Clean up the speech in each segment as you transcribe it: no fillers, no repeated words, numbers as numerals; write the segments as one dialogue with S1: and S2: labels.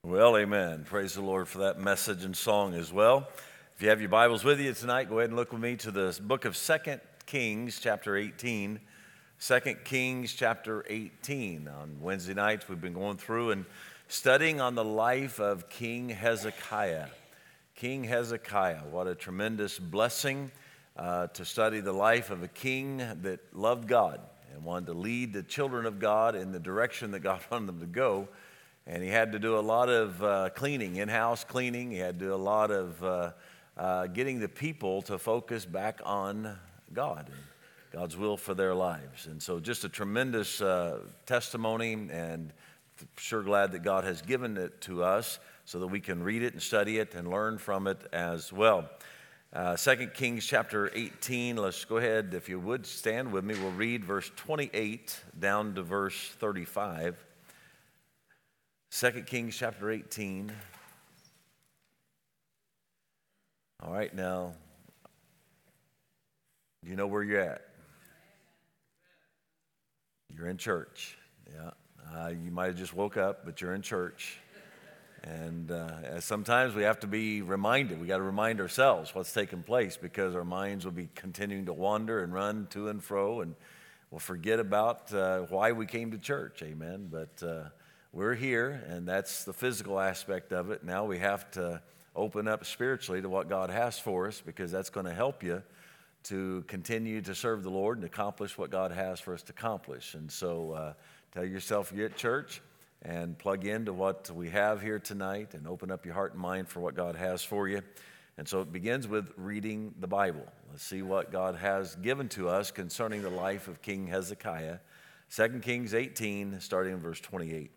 S1: Well, amen. Praise the Lord for that message and song as well. If you have your Bibles with you tonight, go ahead and look with me to the book of 2 Kings, chapter 18. 2 Kings, chapter 18. On Wednesday nights, we've been going through and studying on the life of King Hezekiah. King Hezekiah, what a tremendous blessing to study the life of a king that loved God and wanted to lead the children of God in the direction that God wanted them to go. And he had to do a lot of cleaning, in-house cleaning. He had to do a lot of getting the people to focus back on God and God's will for their lives. And so just a tremendous testimony, and sure glad that God has given it to us so that we can read it and study it and learn from it as well. 2 Kings chapter 18, let's go ahead, if you would, stand with me. We'll read verse 28 down to verse 35. 2 Kings chapter 18. All right, now, you know where you're at. You're in church. Yeah, you might have just woke up, but you're in church. And sometimes we have to be reminded. We got to remind ourselves what's taking place, because our minds will be continuing to wander and run to and fro, and we'll forget about why we came to church. Amen. But we're here, and that's the physical aspect of it. Now we have to open up spiritually to what God has for us, because that's going to help you to continue to serve the Lord and accomplish what God has for us to accomplish. And so tell yourself you're at church and plug into what we have here tonight and open up your heart and mind for what God has for you. And so it begins with reading the Bible. Let's see what God has given to us concerning the life of King Hezekiah. 2 Kings 18, starting in verse 28.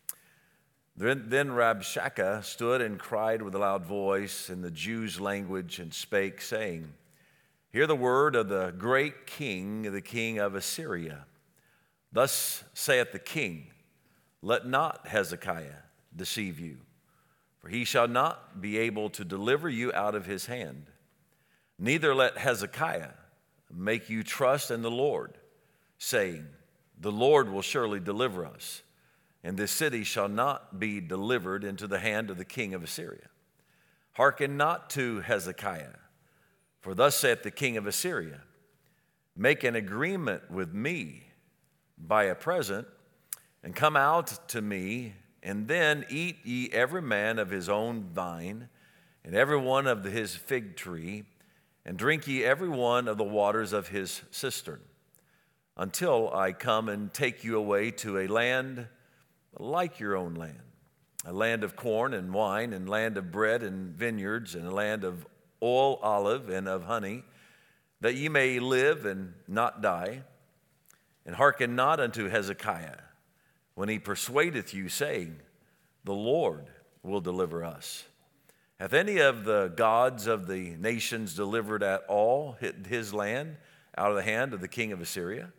S1: Then Rabshakeh stood and cried with a loud voice in the Jews' language and spake, saying, Hear the word of the great king, the king of Assyria. Thus saith the king, Let not Hezekiah deceive you, for he shall not be able to deliver you out of his hand. Neither let Hezekiah make you trust in the Lord, saying, The Lord will surely deliver us, and this city shall not be delivered into the hand of the king of Assyria. Hearken not to Hezekiah, for thus saith the king of Assyria, Make an agreement with me by a present, and come out to me, and then eat ye every man of his own vine, and every one of his fig tree, and drink ye every one of the waters of his cistern, until I come and take you away to a land like your own land, a land of corn and wine, and land of bread and vineyards, and a land of oil, olive, and of honey, that ye may live and not die. And hearken not unto Hezekiah when he persuadeth you, saying, The Lord will deliver us. Hath any of the gods of the nations delivered at all his land out of the hand of the king of Assyria?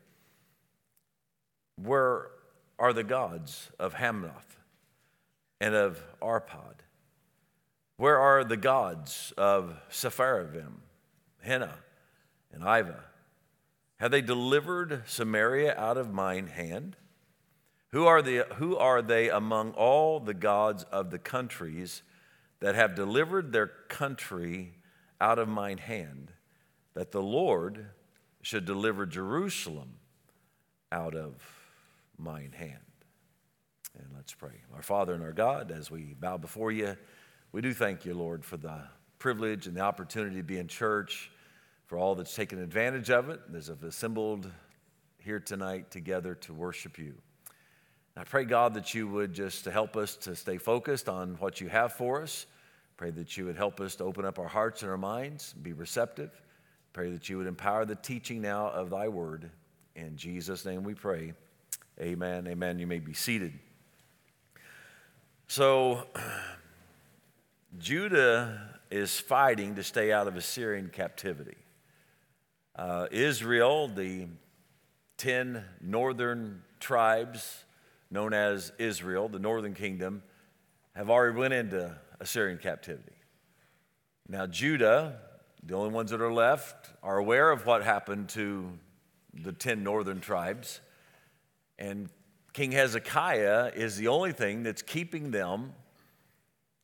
S1: Where are the gods of Hamath and of Arpad? Where are the gods of Sepharvaim, Hena, and Ivah? Have they delivered Samaria out of mine hand? Who are they among all the gods of the countries that have delivered their country out of mine hand, that the Lord should deliver Jerusalem out of mine hand? And let's pray. Our Father and our God, as we bow before you, we do thank you, Lord, for the privilege and the opportunity to be in church, for all that's taken advantage of it, as have assembled here tonight together to worship you. I pray, God, that you would just help us to stay focused on what you have for us. Pray that you would help us to open up our hearts and our minds, be receptive. Pray that you would empower the teaching now of thy word. In Jesus' name we pray. Amen, amen. You may be seated. So, Judah is fighting to stay out of Assyrian captivity. Israel, the 10 northern tribes known as Israel, the northern kingdom, have already went into Assyrian captivity. Now, Judah, the only ones that are left, are aware of what happened to the 10 northern tribes, and King Hezekiah is the only thing that's keeping them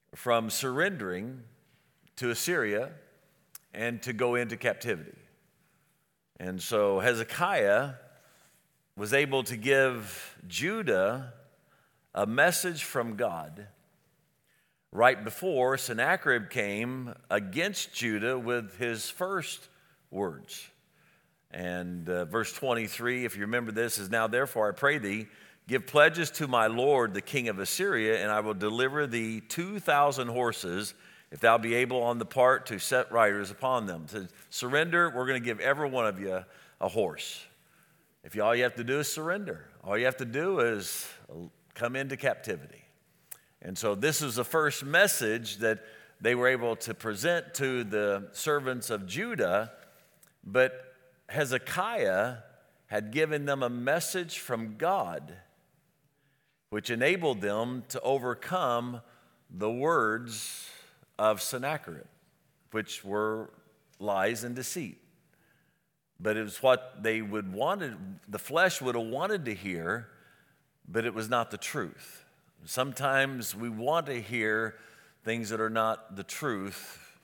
S1: from surrendering to Assyria and to go into captivity. And so Hezekiah was able to give Judah a message from God right before Sennacherib came against Judah with his first words. And verse 23, if you remember this, is, "Now therefore I pray thee, give pledges to my lord the king of Assyria, and I will deliver thee 2,000 horses, if thou be able on the part to set riders upon them." To surrender, we're going to give every one of you a horse. If all you have to do is surrender, all you have to do is come into captivity. And so this is the first message that they were able to present to the servants of Judah, but Hezekiah had given them a message from God, which enabled them to overcome the words of Sennacherib, which were lies and deceit. But it was what they would wanted, the flesh would have wanted to hear, but it was not the truth. Sometimes we want to hear things that are not the truth,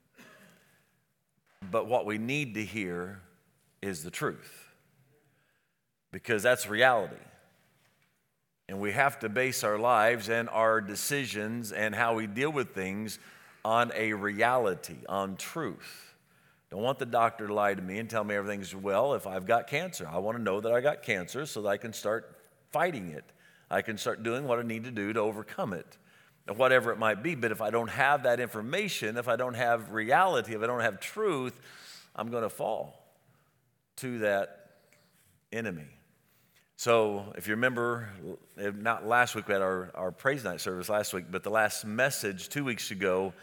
S1: but what we need to hear is the truth, because that's reality. And we have to base our lives and our decisions and how we deal with things on a reality, on truth. Don't want the doctor to lie to me and tell me everything's well if I've got cancer. I want to know that I got cancer so that I can start fighting it. I can start doing what I need to do to overcome it, whatever it might be. But if I don't have that information, if I don't have reality, if I don't have truth, I'm going to fall to that enemy. So if you remember, not last week, we had our praise night service last week, but the last message 2 weeks ago,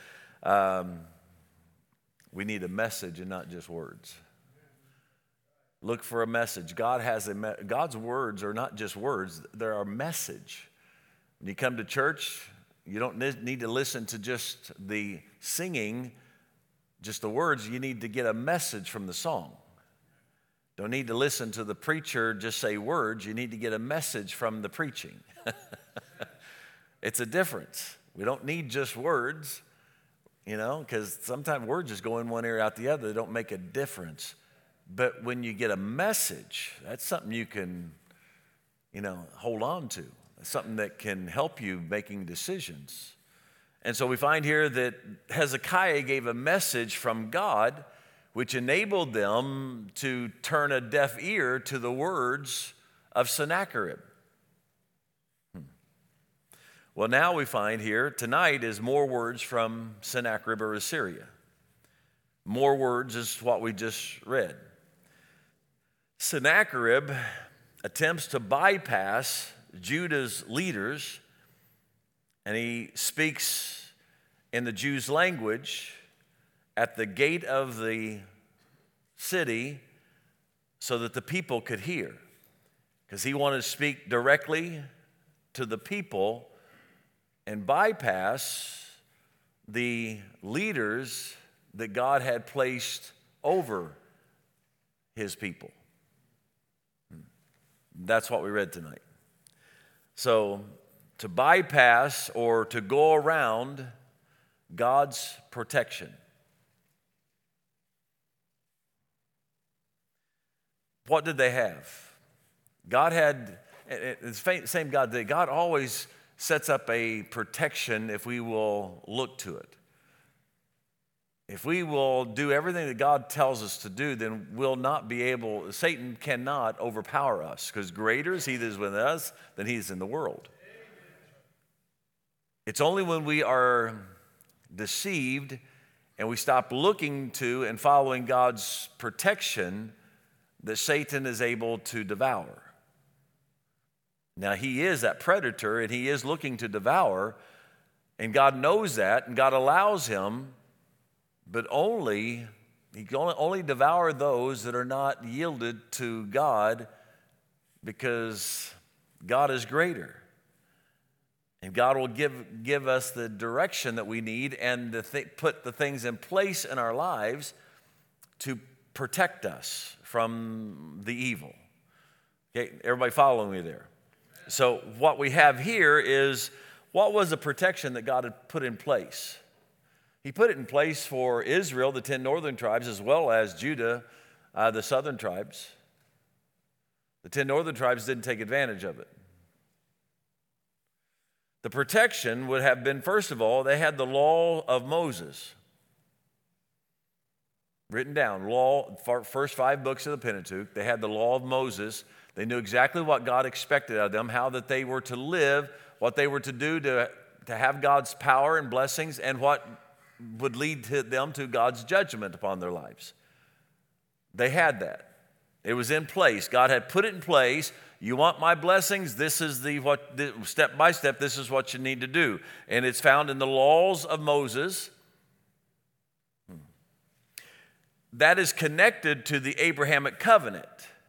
S1: we need a message and not just words. Look for a message. God's words are not just words, they're a message. When you come to church, you don't need to listen to just the singing, just the words. You need to get a message from the song. Don't need to listen to the preacher just say words. You need to get a message from the preaching. It's a difference. We don't need just words, because sometimes words just go in one ear out the other. They don't make a difference. But when you get a message, that's something you can, hold on to. It's something that can help you making decisions. And so we find here that Hezekiah gave a message from God, which enabled them to turn a deaf ear to the words of Sennacherib. Well, now we find here, tonight is more words from Sennacherib or Assyria. More words is what we just read. Sennacherib attempts to bypass Judah's leaders, and he speaks in the Jews' language at the gate of the city so that the people could hear, because he wanted to speak directly to the people and bypass the leaders that God had placed over his people. That's what we read tonight. So to bypass or to go around God's protection. What did they have? God had, it's the same God that God always sets up a protection if we will look to it. If we will do everything that God tells us to do, then we'll not be able, Satan cannot overpower us, because greater is he that is within us than he is in the world. It's only when we are deceived and we stop looking to and following God's protection that Satan is able to devour. Now, he is that predator, and he is looking to devour, and God knows that, and God allows him, but he can only devour those that are not yielded to God, because God is greater. And God will give us the direction that we need and put the things in place in our lives to protect us from the evil. Okay, everybody following me there? So what we have here is What was the protection that God had put in place? He put it in place for Israel, the 10 northern tribes, as well as Judah, the southern tribes. The 10 northern tribes didn't take advantage of it. The protection would have been, first of all, they had the law of Moses written down. Law, first 5 books of the Pentateuch. They had the law of Moses. They knew exactly what God expected of them, how that they were to live, what they were to do to have God's power and blessings, and what would lead them to God's judgment upon their lives. They had that. It was in place. God had put it in place. You want my blessings? This is step by step, this is what you need to do. And it's found in the laws of Moses. That is connected to the Abrahamic covenant.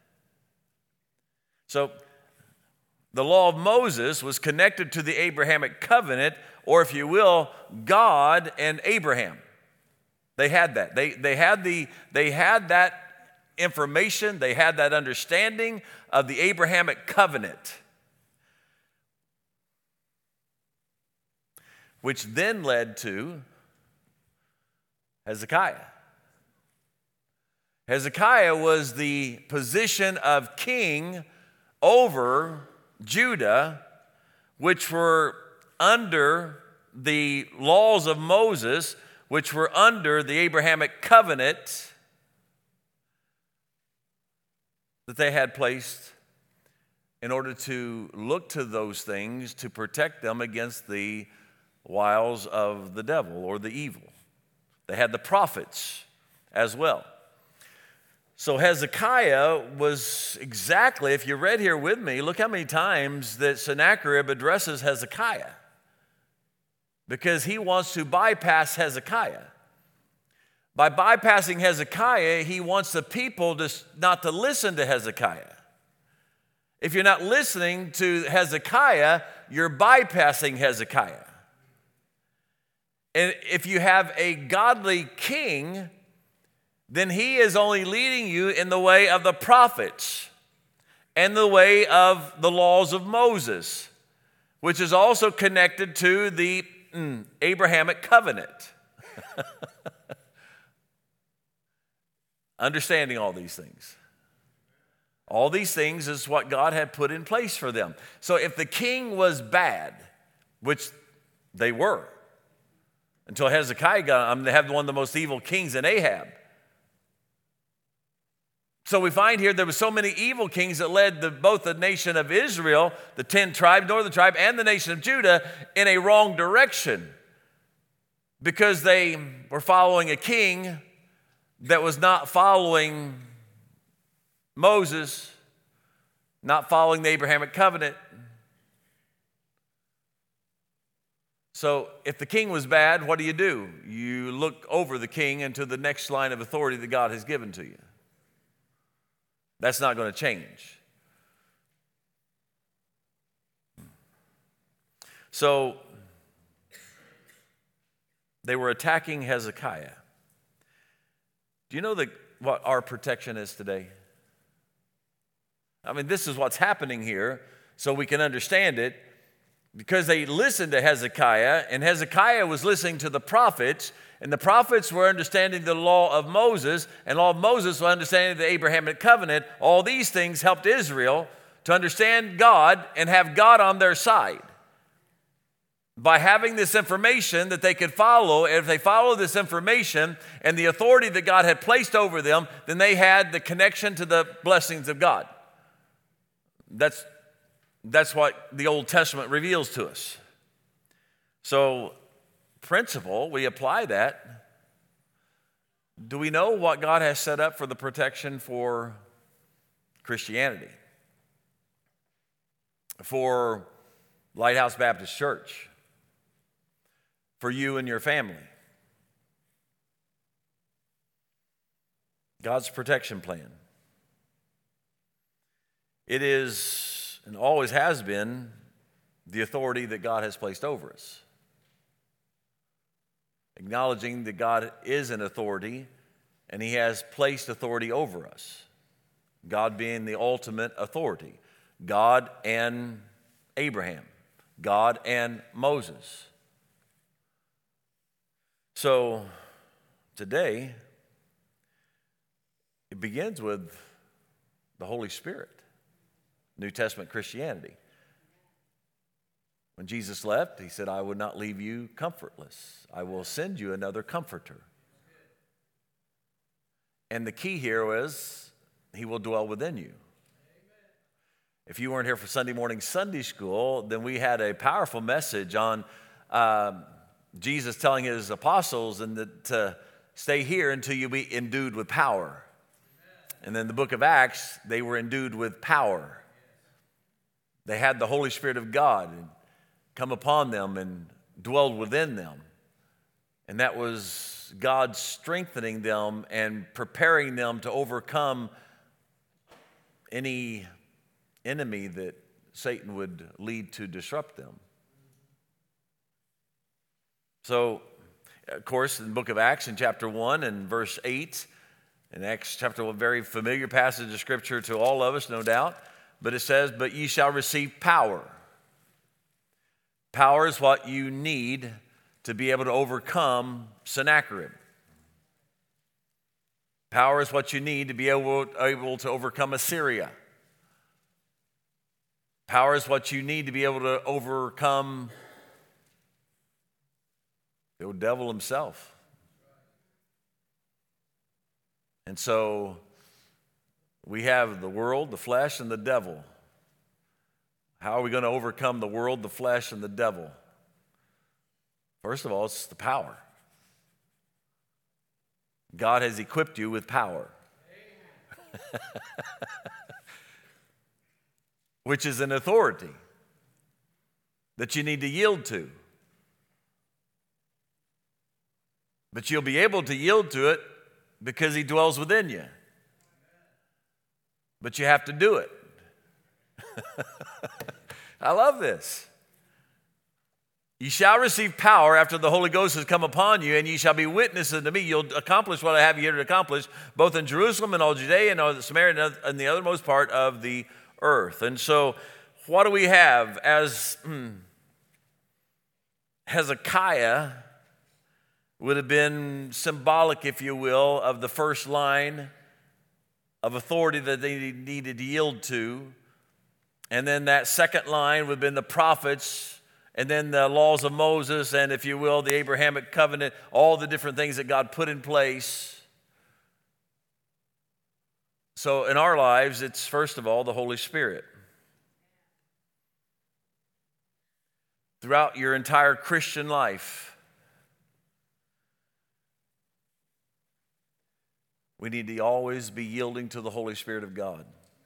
S1: So the law of Moses was connected to the Abrahamic covenant, or if you will, God and Abraham. They had that. They had that information, they had that understanding of the Abrahamic covenant, which then led to Hezekiah. Hezekiah was the position of king over Judah, which were under the laws of Moses, which were under the Abrahamic covenant that they had placed in order to look to those things to protect them against the wiles of the devil or the evil. They had the prophets as well. So Hezekiah was exactly, if you read here with me, look how many times that Sennacherib addresses Hezekiah, because he wants to bypass Hezekiah. By bypassing Hezekiah, he wants the people not to listen to Hezekiah. If you're not listening to Hezekiah, you're bypassing Hezekiah. And if you have a godly king, then he is only leading you in the way of the prophets and the way of the laws of Moses, which is also connected to the Abrahamic covenant. Understanding all these things. All these things is what God had put in place for them. So if the king was bad, which they were, until Hezekiah got, they had one of the most evil kings in Ahab. So we find here there were so many evil kings that led both the nation of Israel, the 10 tribes, northern tribe, and the nation of Judah in a wrong direction, because they were following a king that was not following Moses, not following the Abrahamic covenant. So if the king was bad, what do? You look over the king into the next line of authority that God has given to you. That's not going to change. So they were attacking Hezekiah. Do you know what our protection is today? I mean, this is what's happening here, so we can understand it. Because they listened to Hezekiah, and Hezekiah was listening to the prophets, and the prophets were understanding the law of Moses, and law of Moses was understanding the Abrahamic covenant. All these things helped Israel to understand God and have God on their side. By having this information that they could follow, and if they follow this information and the authority that God had placed over them, then they had the connection to the blessings of God. That's what the Old Testament reveals to us. So, principle, we apply that. Do we know what God has set up for the protection for Christianity? For Lighthouse Baptist Church? For you and your family? God's protection plan. It is, and always has been, the authority that God has placed over us. Acknowledging that God is an authority and He has placed authority over us. God being the ultimate authority. God and Abraham. God and Moses. So today, it begins with the Holy Spirit, New Testament Christianity. When Jesus left, he said, I would not leave you comfortless. I will send you another comforter. And the key here is, he will dwell within you. If you weren't here for Sunday morning Sunday school, then we had a powerful message on Jesus telling his apostles to stay here until you be endued with power. And then the book of Acts, they were endued with power. They had the Holy Spirit of God come upon them and dwelled within them. And that was God strengthening them and preparing them to overcome any enemy that Satan would lead to disrupt them. So, of course, in the book of Acts, in chapter 1 and verse 8, in Acts chapter 1, very familiar passage of Scripture to all of us, no doubt, but it says, but ye shall receive power. Power is what you need to be able to overcome Sennacherib. Power is what you need to be able to overcome Assyria. Power is what you need to be able to overcome the old devil himself. And so we have the world, the flesh, and the devil. How are we going to overcome the world, the flesh, and the devil? First of all, it's the power. God has equipped you with power. Which is an authority that you need to yield to. But you'll be able to yield to it because he dwells within you. But you have to do it. I love this. Ye shall receive power after the Holy Ghost has come upon you, and ye shall be witnesses unto me. You'll accomplish what I have you here to accomplish, both in Jerusalem and all Judea and all Samaria and the othermost part of the earth. And so, what do we have? As Hezekiah would have been symbolic, if you will, of the first line of authority that they needed to yield to. And then that second line would have been the prophets, and then the laws of Moses, and if you will, the Abrahamic covenant, all the different things that God put in place. So in our lives, it's first of all the Holy Spirit. Throughout your entire Christian life, we need to always be yielding to the Holy Spirit of God.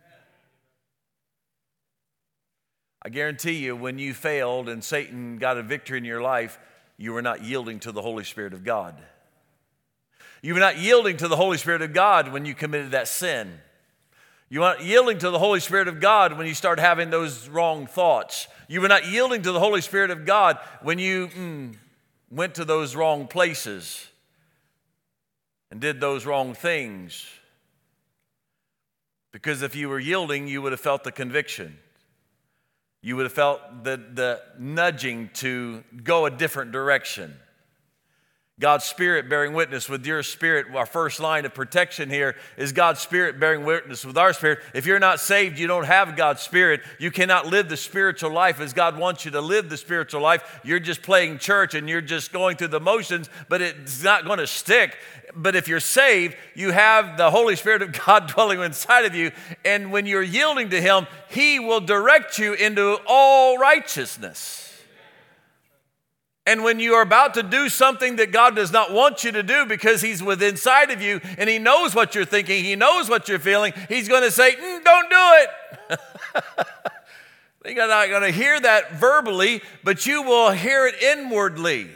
S1: I guarantee you, when you failed and Satan got a victory in your life, you were not yielding to the Holy Spirit of God. You were not yielding to the Holy Spirit of God when you committed that sin. You were not yielding to the Holy Spirit of God when you started having those wrong thoughts. You were not yielding to the Holy Spirit of God when you went to those wrong places and did those wrong things. Because if you were yielding, you would have felt the conviction. You would have felt the nudging to go a different direction. God's Spirit bearing witness with your spirit. Our first line of protection here is God's Spirit bearing witness with our spirit. If you're not saved, you don't have God's Spirit. You cannot live the spiritual life as God wants you to live the spiritual life. You're just playing church and you're just going through the motions, but it's not going to stick. But if you're saved, you have the Holy Spirit of God dwelling inside of you. And when you're yielding to Him, He will direct you into all righteousness. And when you are about to do something that God does not want you to do because He's within inside of you and He knows what you're thinking, He knows what you're feeling, He's going to say, don't do it. You're not going to hear that verbally, but you will hear it inwardly.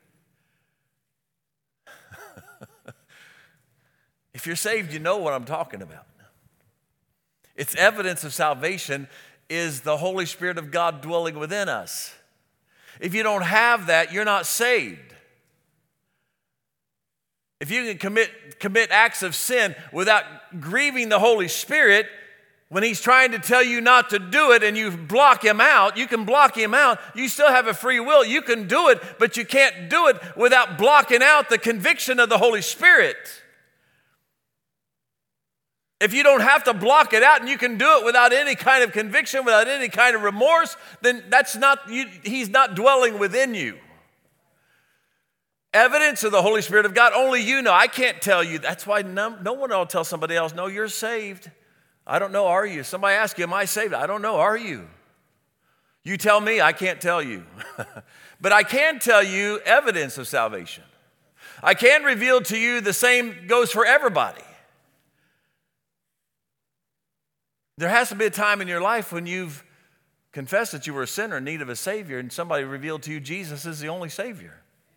S1: If you're saved, you know what I'm talking about. It's evidence of salvation is the Holy Spirit of God dwelling within us. If you don't have that, you're not saved. If you can commit acts of sin without grieving the Holy Spirit, When he's trying to tell you not to do it and you block him out, you can block him out. You still have a free will. You can do it, but you can't do it without blocking out the conviction of the Holy Spirit. If you don't have to block it out and you can do it without any kind of conviction, without any kind of remorse, then he's not dwelling within you. Evidence of the Holy Spirit of God, only you know. I can't tell you. That's why no one will tell somebody else, no, you're saved. I don't know, are you? Somebody asks you, am I saved? I don't know, are you? You tell me, I can't tell you. But I can tell you evidence of salvation. I can reveal to you the same goes for everybody. There has to be a time in your life when you've confessed that you were a sinner in need of a Savior, and somebody revealed to you Jesus is the only Savior.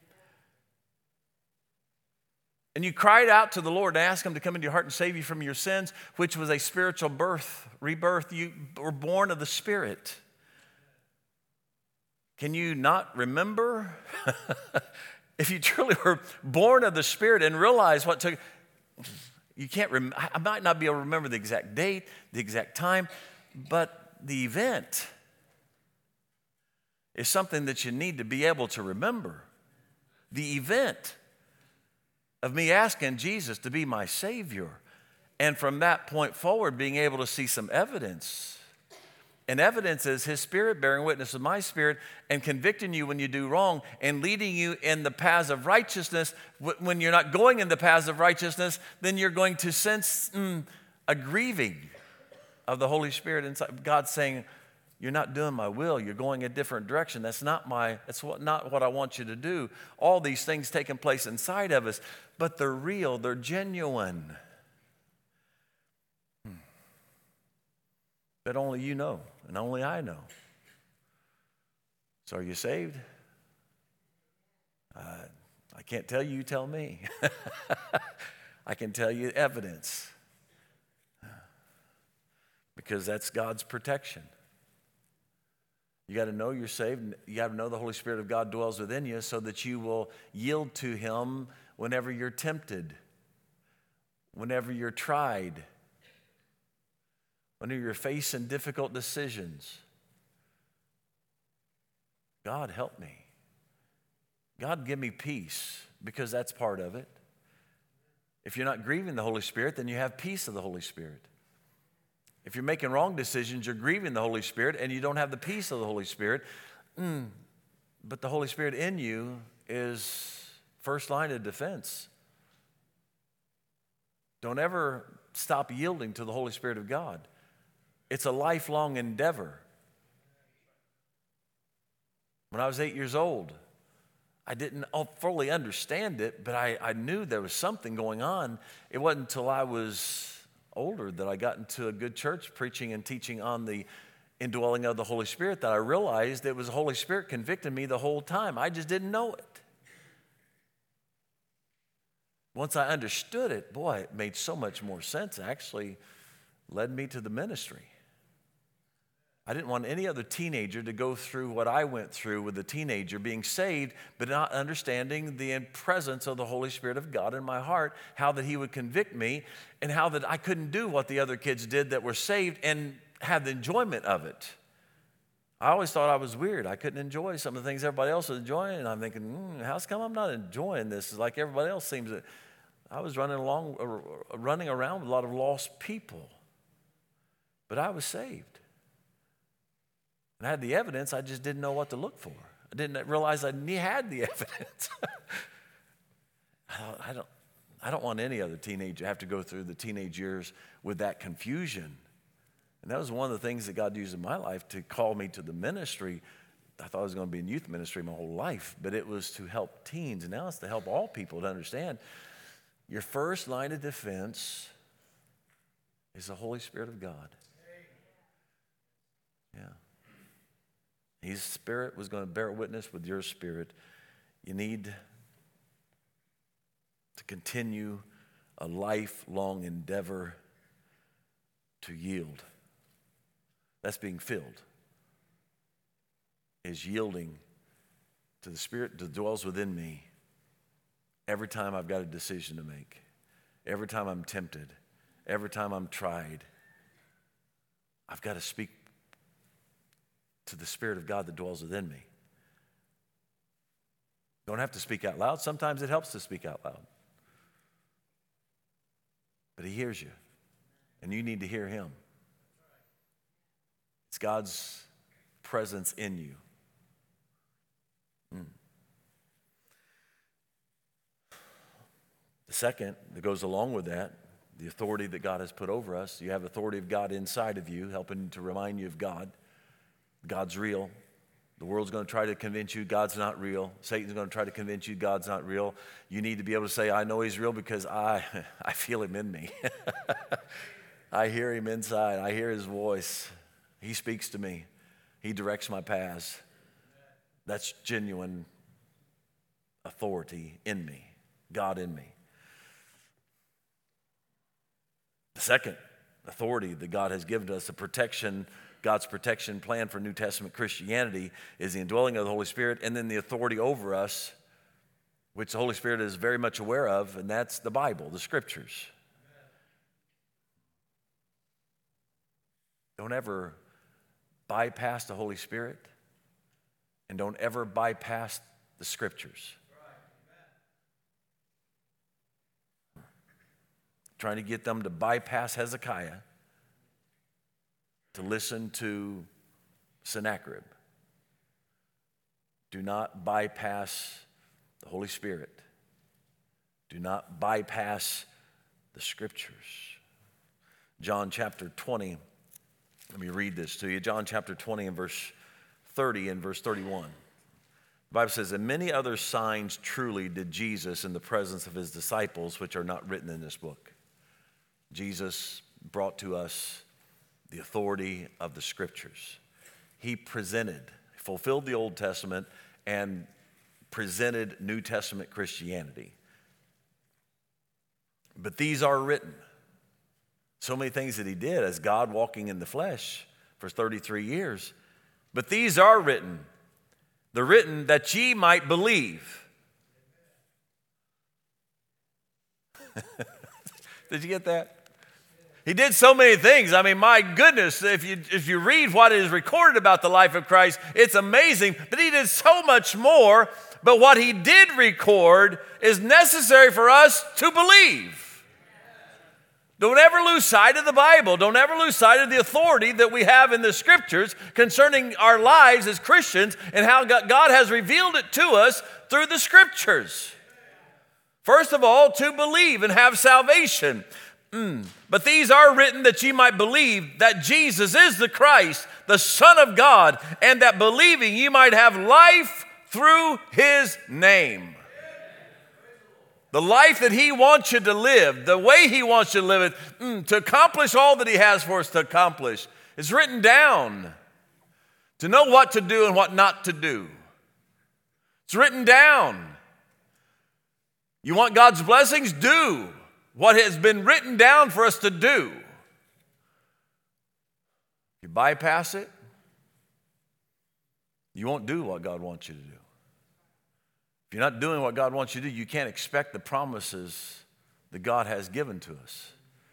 S1: And you cried out to the Lord and asked him to come into your heart and save you from your sins, which was a spiritual rebirth. You were born of the Spirit. Can you not remember? If you truly were born of the Spirit and realize what took, you can't remember. I might not be able to remember the exact date, the exact time, but the event is something that you need to be able to remember. The event of me asking Jesus to be my Savior. And from that point forward, being able to see some evidence. And evidence is his Spirit bearing witness with my spirit and convicting you when you do wrong and leading you in the paths of righteousness. When you're not going in the paths of righteousness, then you're going to sense a grieving of the Holy Spirit inside. God saying, you're not doing my will. You're going a different direction. That's not what I want you to do. All these things taking place inside of us, but they're real. They're genuine. That only you know, and only I know. So are you saved? I can't tell you. You tell me. I can tell you evidence, because that's God's protection. You got to know you're saved. You got to know the Holy Spirit of God dwells within you so that you will yield to him whenever you're tempted, whenever you're tried, whenever you're facing difficult decisions. God, help me. God, give me peace, because that's part of it. If you're not grieving the Holy Spirit, then you have peace of the Holy Spirit. If you're making wrong decisions, you're grieving the Holy Spirit, and you don't have the peace of the Holy Spirit. But the Holy Spirit in you is first line of defense. Don't ever stop yielding to the Holy Spirit of God. It's a lifelong endeavor. When I was 8 years old, I didn't fully understand it, but I knew there was something going on. It wasn't until I was older that I got into a good church preaching and teaching on the indwelling of the Holy Spirit that I realized it was the Holy Spirit convicting me the whole time. I just didn't know it. Once I understood it, boy, it made so much more sense. It actually led me to the ministry. I didn't want any other teenager to go through what I went through with a teenager, being saved, but not understanding the presence of the Holy Spirit of God in my heart, how that he would convict me, and how that I couldn't do what the other kids did that were saved and have the enjoyment of it. I always thought I was weird. I couldn't enjoy some of the things everybody else was enjoying, and I'm thinking, how's come I'm not enjoying this? It's like everybody else seems to. I was running around with a lot of lost people, but I was saved. And I had the evidence, I just didn't know what to look for. I didn't realize I had the evidence. I don't want any other teenager to have to go through the teenage years with that confusion. And that was one of the things that God used in my life to call me to the ministry. I thought I was going to be in youth ministry my whole life, but it was to help teens. And now it's to help all people to understand your first line of defense is the Holy Spirit of God. Yeah. His Spirit was going to bear witness with your spirit. You need to continue a lifelong endeavor to yield. That's being filled. Is yielding to the Spirit that dwells within me every time I've got a decision to make, every time I'm tempted, every time I'm tried. I've got to speak to the Spirit of God that dwells within me. Don't have to speak out loud. Sometimes it helps to speak out loud. But he hears you, and you need to hear him. It's God's presence in you. The second that goes along with that, the authority that God has put over us. You have authority of God inside of you, helping to remind you of God. God's real. The world's going to try to convince you God's not real. Satan's going to try to convince you God's not real. You need to be able to say, I know he's real because I feel him in me. I hear him inside. I hear his voice. He speaks to me. He directs my paths. That's genuine authority in me, God in me. The second authority that God has given to us, the protection, God's protection plan for New Testament Christianity, is the indwelling of the Holy Spirit, and then the authority over us, which the Holy Spirit is very much aware of, and that's the Bible, the Scriptures. Don't ever bypass the Holy Spirit, and don't ever bypass the Scriptures. Trying to get them to bypass Hezekiah to listen to Sennacherib. Do not bypass the Holy Spirit. Do not bypass the Scriptures. John chapter 20, let me read this to you. John chapter 20 and verse 30 and verse 31. The Bible says, and many other signs truly did Jesus in the presence of his disciples, which are not written in this book. Jesus brought to us the authority of the Scriptures. He fulfilled the Old Testament and presented New Testament Christianity. But these are written. So many things that he did as God walking in the flesh for 33 years. But these are written. They're written that ye might believe. Did you get that? He did so many things. I mean, my goodness, if you read what is recorded about the life of Christ, it's amazing. But he did so much more. But what he did record is necessary for us to believe. Don't ever lose sight of the Bible. Don't ever lose sight of the authority that we have in the Scriptures concerning our lives as Christians and how God has revealed it to us through the Scriptures. First of all, to believe and have salvation. But these are written that ye might believe that Jesus is the Christ, the Son of God, and that believing ye might have life through his name. The life that he wants you to live, the way he wants you to live it, to accomplish all that he has for us to accomplish, is written down. To know what to do and what not to do. It's written down. You want God's blessings? Do what has been written down for us to do. If you bypass it, you won't do what God wants you to do. If you're not doing what God wants you to do, you can't expect the promises that God has given to us.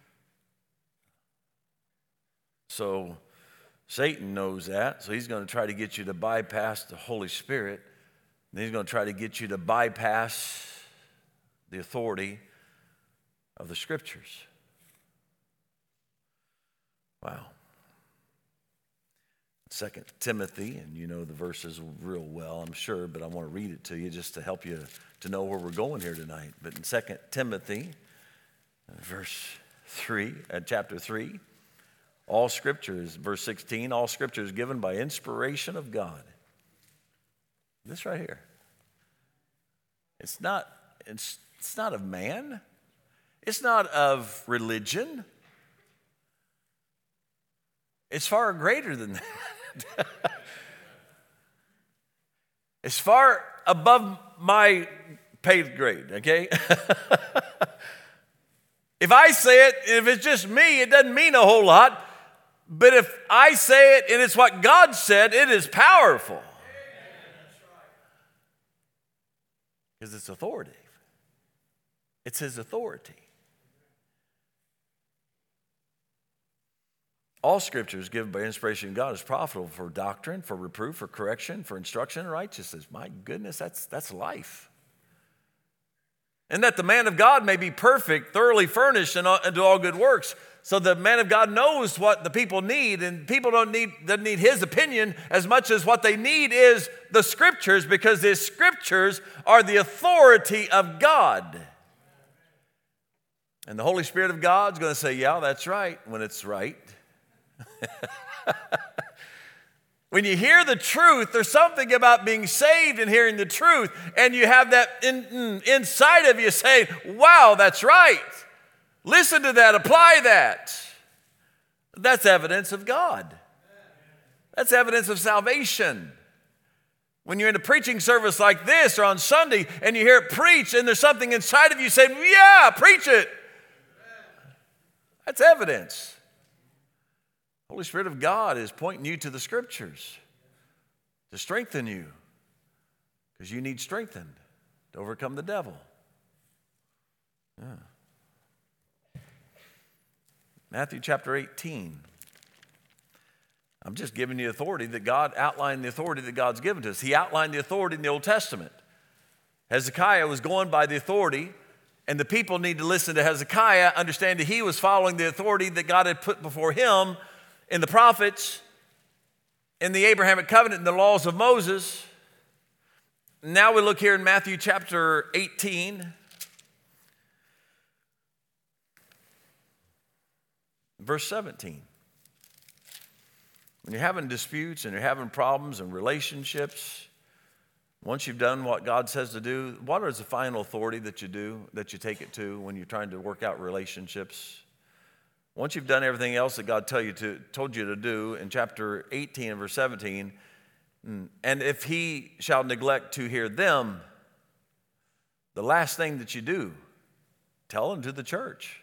S1: So Satan knows that, so he's going to try to get you to bypass the Holy Spirit. Then he's going to try to get you to bypass the authority of the Scriptures. Wow. 2 Timothy, and you know the verses real well, I'm sure, but I want to read it to you just to help you to know where we're going here tonight. But in 2 Timothy, chapter 3, all Scripture is, verse 16, all Scripture is given by inspiration of God. This right here. It's not of man. It's not of religion. It's far greater than that. It's far above my paid grade, okay? If I say it, if it's just me, it doesn't mean a whole lot. But if I say it and it's what God said, it is powerful. Because it's authoritative. It's his authority. All Scripture is given by inspiration of God is profitable for doctrine, for reproof, for correction, for instruction in righteousness. My goodness, that's life. And that the man of God may be perfect, thoroughly furnished, and do all good works. So the man of God knows what the people need, and people doesn't need his opinion as much as what they need is the Scriptures, because the Scriptures are the authority of God. And the Holy Spirit of God is going to say, yeah, that's right, when it's right. When you hear the truth, there's something about being saved and hearing the truth, and you have that inside of you saying, wow, that's right. Listen to that, apply that. That's evidence of God. That's evidence of salvation. When you're in a preaching service like this or on Sunday and you hear it preached and there's something inside of you saying, yeah, preach it. That's evidence. The Holy Spirit of God is pointing you to the Scriptures to strengthen you, because you need strengthened to overcome the devil. Yeah. Matthew chapter 18. I'm just giving you authority that God outlined, the authority that God's given to us. He outlined the authority in the Old Testament. Hezekiah was going by the authority, and the people need to listen to Hezekiah, understand that he was following the authority that God had put before him in the prophets, in the Abrahamic covenant, in the laws of Moses. Now we look here in Matthew chapter 18, verse 17. When you're having disputes and you're having problems and relationships, once you've done what God says to do, what is the final authority that you take it to when you're trying to work out relationships? Once you've done everything else that God told you to do in chapter 18 and verse 17, and if he shall neglect to hear them, the last thing that you do, tell them to the church.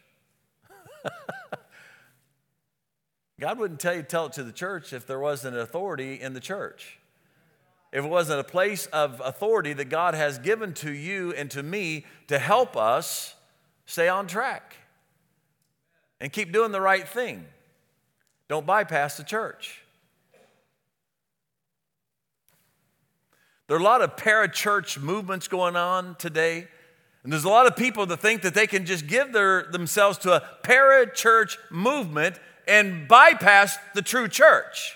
S1: God wouldn't tell you to tell it to the church if there wasn't an authority in the church. If it wasn't a place of authority that God has given to you and to me to help us stay on track and keep doing the right thing. Don't bypass the church. There are a lot of parachurch movements going on today. And there's a lot of people that think that they can just give themselves to a parachurch movement and bypass the true church.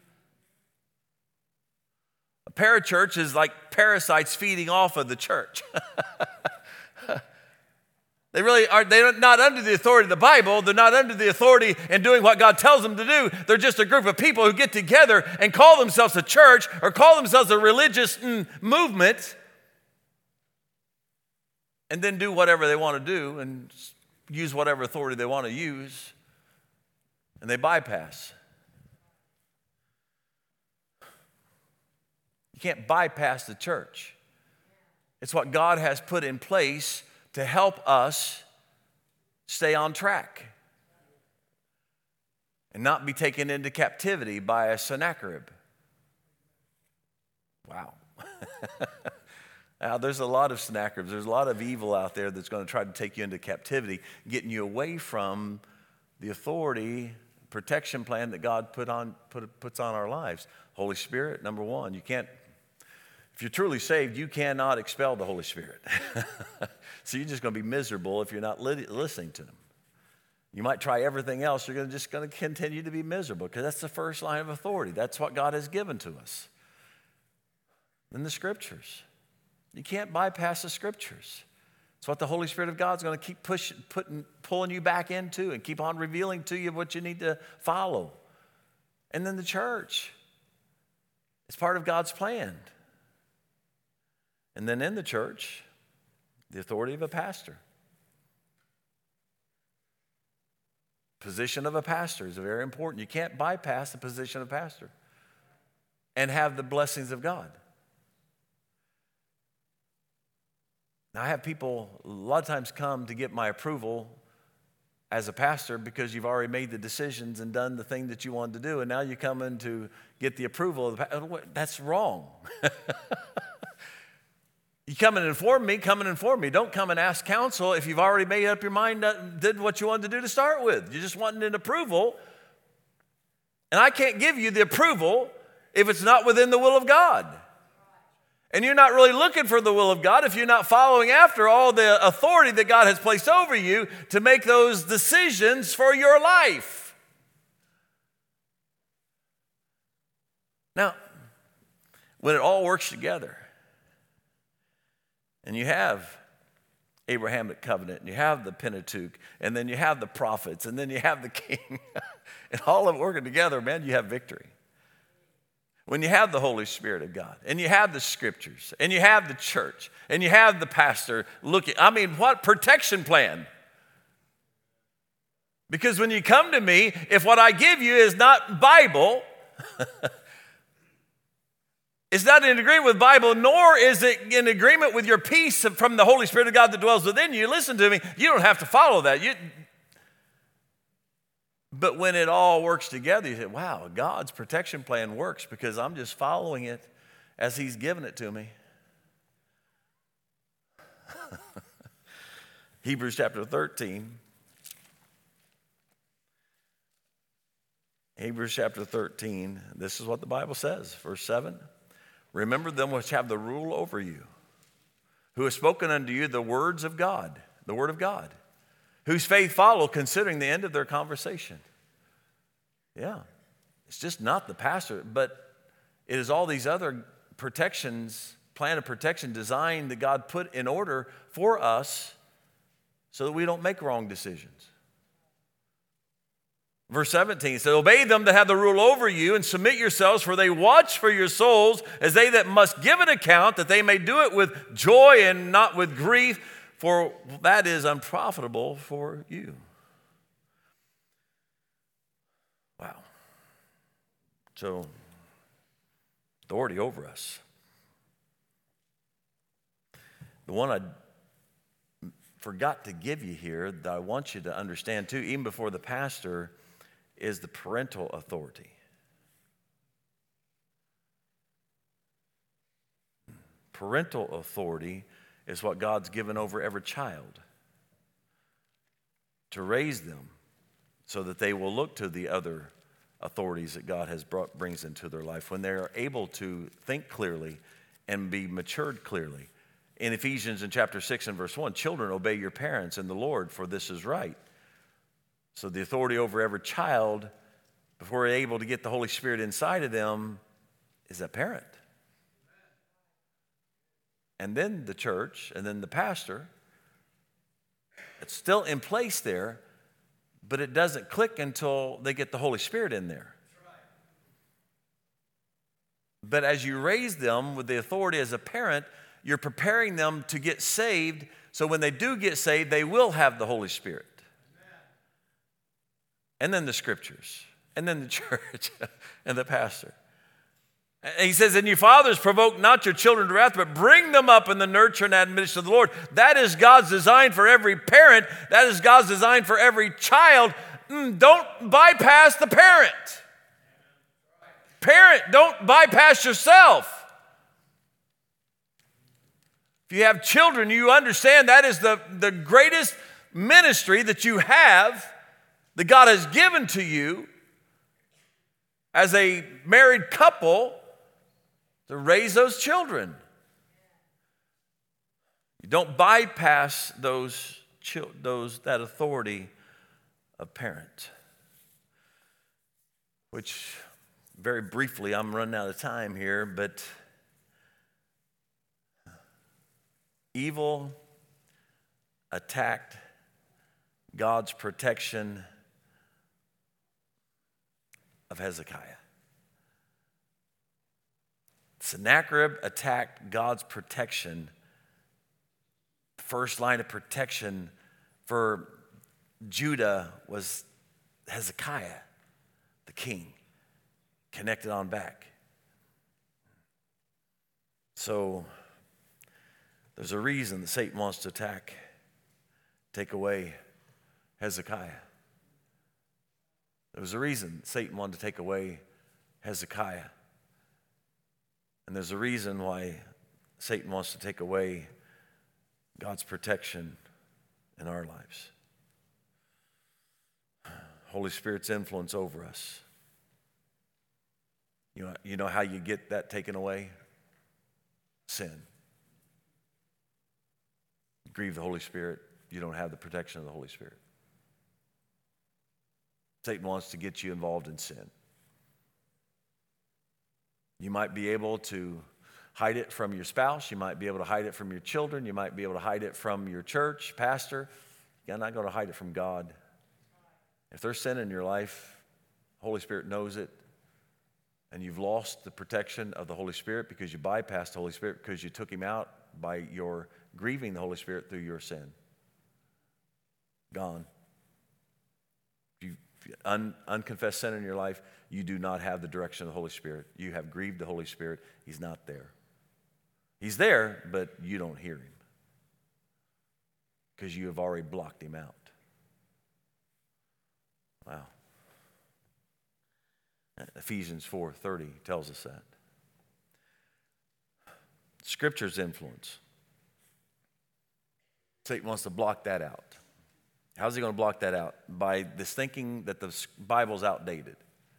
S1: A parachurch is like parasites feeding off of the church. They're not under the authority of the Bible. They're not under the authority in doing what God tells them to do. They're just a group of people who get together and call themselves a church or call themselves a religious movement and then do whatever they want to do and use whatever authority they want to use, and they bypass. You can't bypass the church. It's what God has put in place to help us stay on track and not be taken into captivity by a Sennacherib. Wow. Now, there's a lot of Sennacheribs. There's a lot of evil out there that's going to try to take you into captivity, getting you away from the authority, protection plan that God puts on our lives. Holy Spirit, number one. If you're truly saved, you cannot expel the Holy Spirit. So you're just going to be miserable if you're not listening to Him. You might try everything else. You're just going to continue to be miserable because that's the first line of authority. That's what God has given to us in the Scriptures. You can't bypass the Scriptures. It's what the Holy Spirit of God is going to keep pulling you back into and keep on revealing to you what you need to follow. And then the church. It's part of God's plan. And then in the church, the authority of a pastor. Position of a pastor is very important. You can't bypass the position of pastor and have the blessings of God. Now, I have people a lot of times come to get my approval as a pastor because you've already made the decisions and done the thing that you wanted to do, and now you come in to get the approval of the pastor. That's wrong. You come and inform me, come and inform me. Don't come and ask counsel if you've already made up your mind, did what you wanted to do to start with. You're just wanting an approval. And I can't give you the approval if it's not within the will of God. And you're not really looking for the will of God if you're not following after all the authority that God has placed over you to make those decisions for your life. Now, when it all works together, and you have Abrahamic covenant, and you have the Pentateuch, and then you have the prophets, and then you have the king, and all of it working together, man, you have victory. When you have the Holy Spirit of God, and you have the scriptures, and you have the church, and you have the pastor looking, what protection plan? Because when you come to me, if what I give you is not Bible, it's not in agreement with Bible, nor is it in agreement with your peace from the Holy Spirit of God that dwells within you. Listen to me, you don't have to follow that. But when it all works together, you say, wow, God's protection plan works because I'm just following it as He's given it to me. Hebrews chapter 13. Hebrews chapter 13, this is what the Bible says, verse 7. Remember them which have the rule over you, who have spoken unto you the words of God, the word of God, whose faith follow, considering the end of their conversation. Yeah, it's just not the pastor, but it is all these other protections, plan of protection designed that God put in order for us so that we don't make wrong decisions. Verse 17 says, obey them that have the rule over you and submit yourselves, for they watch for your souls as they that must give an account, that they may do it with joy and not with grief, for that is unprofitable for you. Wow. So, authority over us. The one I forgot to give you here that I want you to understand too, even before the pastor, is the parental authority. Parental authority is what God's given over every child to raise them so that they will look to the other authorities that God has brings into their life when they are able to think clearly and be matured clearly. In Ephesians in chapter 6 and verse 1, children, obey your parents in the Lord, for this is right. So the authority over every child, before they're able to get the Holy Spirit inside of them, is a parent. And then the church, and then the pastor. It's still in place there, but it doesn't click until they get the Holy Spirit in there. But as you raise them with the authority as a parent, you're preparing them to get saved, so when they do get saved, they will have the Holy Spirit. And then the scriptures, and then the church, and the pastor. And he says, and you fathers, provoke not your children to wrath, but bring them up in the nurture and admonition of the Lord. That is God's design for every parent. That is God's design for every child. Don't bypass the parent. Parent, don't bypass yourself. If you have children, you understand that is the greatest ministry that you have, that God has given to you as a married couple, to raise those children. You don't bypass that authority of parent. Which, very briefly, I'm running out of time here, but evil attacked God's protection of Hezekiah. Sennacherib attacked God's protection. First line of protection for Judah was Hezekiah, the king, connected on back. So there's a reason that Satan wants to take away Hezekiah. There was a reason Satan wanted to take away Hezekiah. And there's a reason why Satan wants to take away God's protection in our lives. Holy Spirit's influence over us. You know how you get that taken away? Sin. You grieve the Holy Spirit, you don't have the protection of the Holy Spirit. Satan wants to get you involved in sin. You might be able to hide it from your spouse. You might be able to hide it from your children. You might be able to hide it from your church pastor. You're not going to hide it from God. If there's sin in your life, the Holy Spirit knows it, and you've lost the protection of the Holy Spirit because you bypassed the Holy Spirit because you took him out by your grieving the Holy Spirit through your sin. Gone. Unconfessed sin in your life, you do not have the direction of the Holy Spirit. You have grieved the Holy Spirit. He's not there. He's there, but you don't hear him because you have already blocked him out. Wow. Ephesians 4:30 tells us that. Scripture's influence. Satan wants to block that out. How's he going to block that out? By this thinking that the Bible's outdated.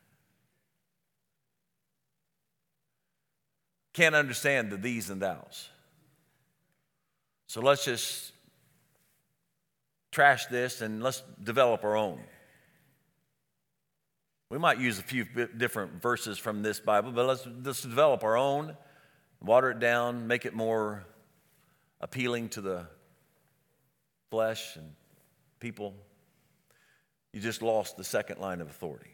S1: Can't understand the these and thous. So let's just trash this and let's develop our own. We might use a few different verses from this Bible, but let's develop our own, water it down, make it more appealing to the flesh and people. You just lost the second line of authority.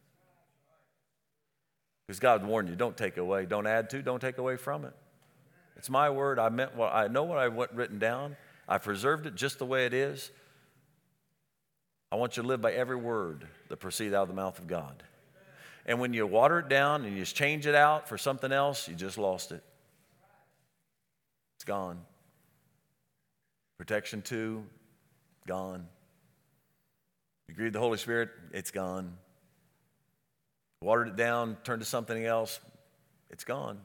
S1: Because God warned you, don't take away, don't add to, don't take away from it. It's my word. I meant what I know what I want written down. I preserved it just the way it is. I want you to live by every word that proceeds out of the mouth of God. And when you water it down and you just change it out for something else, you just lost it. It's gone. Protection 2, gone. You grieve the Holy Spirit, it's gone. Watered it down, turned to something else, it's gone.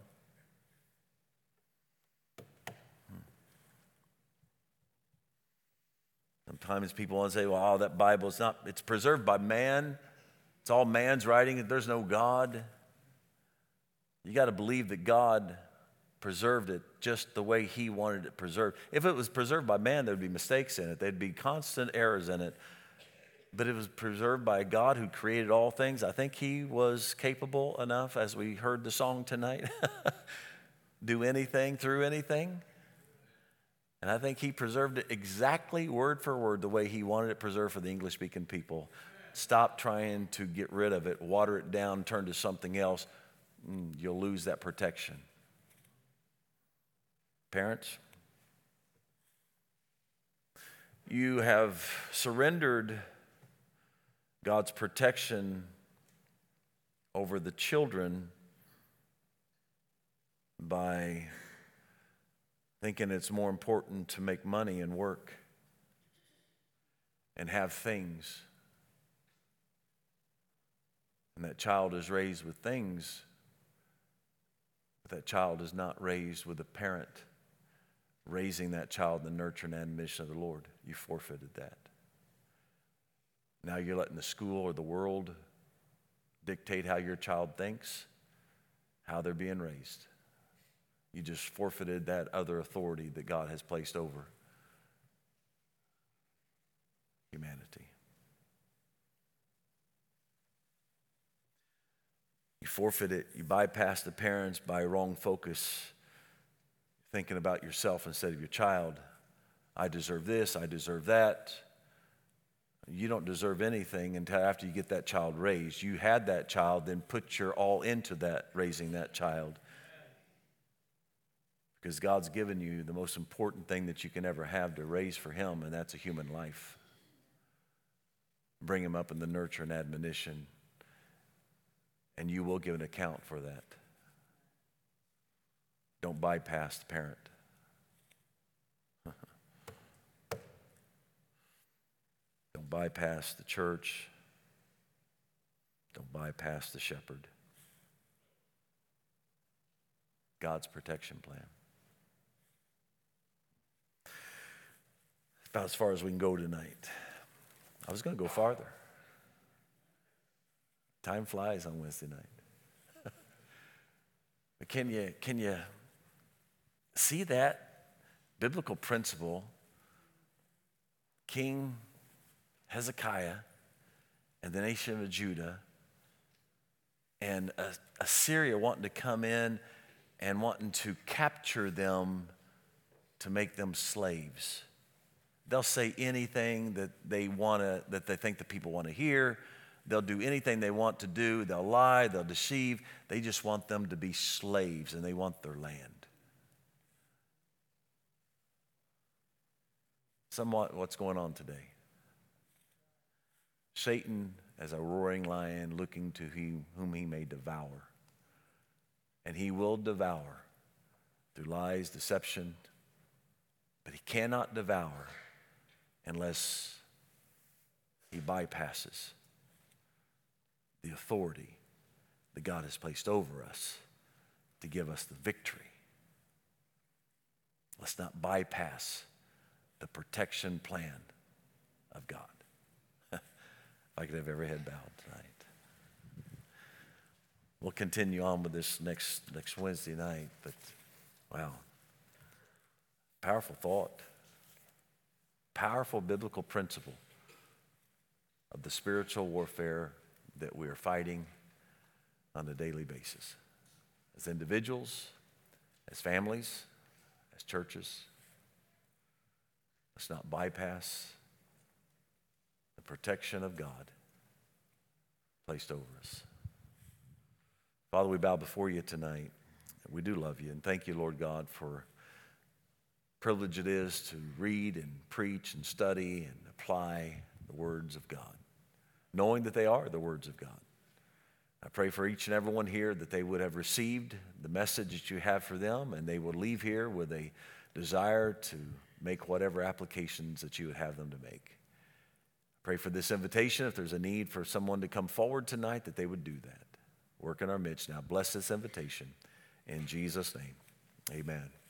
S1: Sometimes people want to say, well, that Bible is not, it's preserved by man. It's all man's writing. There's no God. You got to believe that God preserved it just the way he wanted it preserved. If it was preserved by man, there would be mistakes in it. There'd be constant errors in it. But it was preserved by God who created all things. I think he was capable enough, as we heard the song tonight, do anything through anything. And I think he preserved it exactly word for word the way he wanted it preserved for the English-speaking people. Stop trying to get rid of it, water it down, turn to something else. You'll lose that protection. Parents, you have surrendered God's protection over the children by thinking it's more important to make money and work and have things. And that child is raised with things, but that child is not raised with a parent raising that child in the nurture and admonition of the Lord. You forfeited that. Now you're letting the school or the world dictate how your child thinks, how they're being raised. You just forfeited that other authority that God has placed over humanity. You forfeit it. You bypass the parents by wrong focus, thinking about yourself instead of your child. I deserve this, I deserve that. You don't deserve anything until after you get that child raised. You had that child, then put your all into that, raising that child. Because God's given you the most important thing that you can ever have to raise for him, and that's a human life. Bring him up in the nurture and admonition, and you will give an account for that. Don't bypass the parent. Don't bypass the church. Don't bypass the shepherd. God's protection plan. About as far as we can go tonight. I was going to go farther. Time flies on Wednesday night. can you see that biblical principle? King Hezekiah and the nation of Judah and Assyria wanting to come in and wanting to capture them to make them slaves. They'll say anything that that they think the people want to hear. They'll do anything they want to do. They'll lie, they'll deceive. They just want them to be slaves, and they want their land. Somewhat what's going on today. Satan as a roaring lion looking to whom he may devour. And he will devour through lies, deception, but he cannot devour unless he bypasses the authority that God has placed over us to give us the victory. Let's not bypass the protection plan of God. If I could have every head bowed tonight. We'll continue on with this next Wednesday night, but wow. Powerful thought. Powerful biblical principle of the spiritual warfare that we are fighting on a daily basis. As individuals, as families, as churches. Let's not bypass the protection of God placed over us. Father, we bow before you tonight. We do love you, and thank you, Lord God, for privilege it is to read and preach and study and apply the words of God, knowing that they are the words of God. I pray for each and every one here that they would have received the message that you have for them, and they will leave here with a desire to make whatever applications that you would have them to make. I pray for this invitation. If there's a need for someone to come forward tonight, that they would do that. Work in our midst now. Bless this invitation. In Jesus' name, amen.